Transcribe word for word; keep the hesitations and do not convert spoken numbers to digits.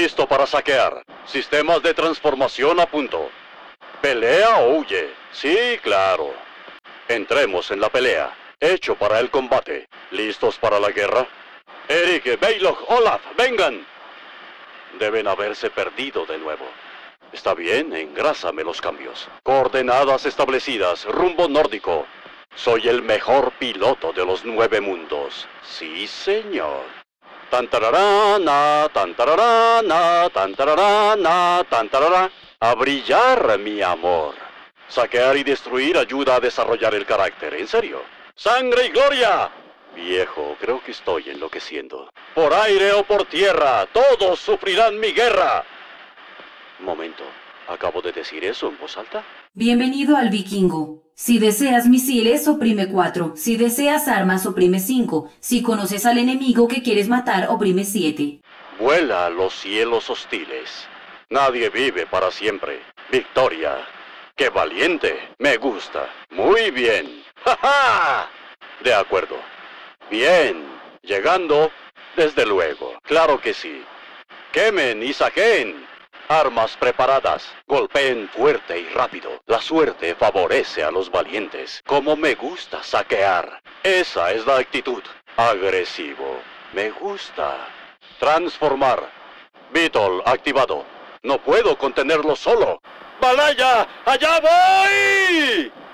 Listo para saquear. Sistemas de transformación a punto. ¿Pelea o huye? Sí, claro. Entremos en la pelea. Hecho para el combate. ¿Listos para la guerra? Eric, Baylog, Olaf, vengan. Deben haberse perdido de nuevo. Está bien, engrásame los cambios. Coordenadas establecidas, rumbo nórdico. Soy el mejor piloto de los nueve mundos. Sí, señor. Tantararana, tantararana, tantararana, tantarará. A brillar, mi amor. Saquear y destruir ayuda a desarrollar el carácter, en serio. ¡Sangre y gloria! Viejo, creo que estoy enloqueciendo. Por aire o por tierra, todos sufrirán mi guerra. Momento, ¿acabo de decir eso en voz alta? Bienvenido al Vikingo. Si deseas misiles, oprime cuatro. Si deseas armas, oprime cinco. Si conoces al enemigo que quieres matar, oprime siete. Vuela a los cielos hostiles. Nadie vive para siempre. Victoria. ¡Qué valiente! Me gusta. Muy bien. ¡Ja, ja! De acuerdo. Bien. Llegando, desde luego. Claro que sí. Quemen y saqueen. Armas preparadas. Golpeen fuerte y rápido. La suerte favorece a los valientes. Como me gusta saquear. Esa es la actitud. Agresivo. Me gusta. Transformar. Beetle activado. No puedo contenerlo solo. ¡Balaya! ¡Allá voy!